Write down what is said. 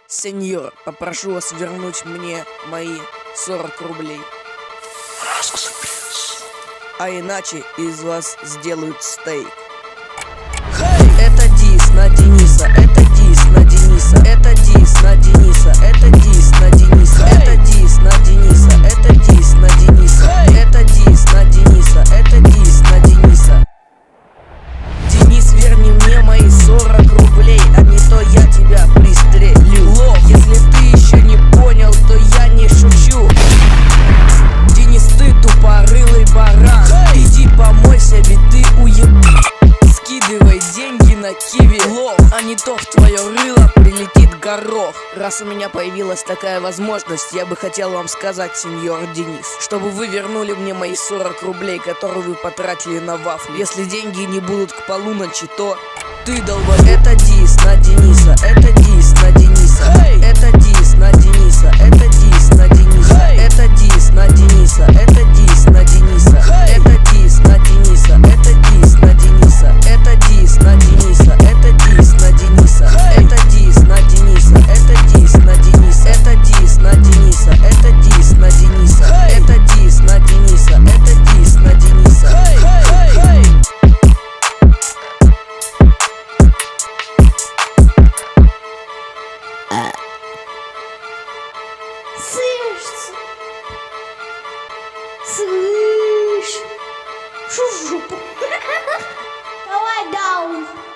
Сеньор, попрошу вас вернуть мне мои 40 рублей. А иначе из вас сделают стейк. Это дис на Дениса, это дис на Дениса, это дис на Дениса, это дис на Дениса, это дис на Дениса, это дис на Дениса, это дис на Дениса, это дис на Дениса. Денис, верни мне мои 40 рублей, а не то я тебя пристрелю. Лох, если ты еще не понял, то я не шучу. Денис, ты тупорылый баран, иди помойся, ведь ты скидывай деньги на киви, лох, а не то в твое рыло прилетит горох. Раз у меня появилась такая возможность, я бы хотел вам сказать, сеньор Денис, чтобы вы вернули мне мои 40 рублей, которые вы потратили на вафли. Если деньги не будут к полуночи, то ты долбоёб. Это дис на Дениса, это дис на Дениса, это дис на Дениса, это дис на Дениса, это дис на Дениса, это дис на Дениса, это дис на Дениса, это дис на Дениса, это дис на Дениса, это дис на Дениса, это дис на Дениса, это дис на Дениса, это дис на Дениса, это дис на Дениса, это дис на Дениса, это дис на Дениса. Слышь, шо в жопу? Давай даун.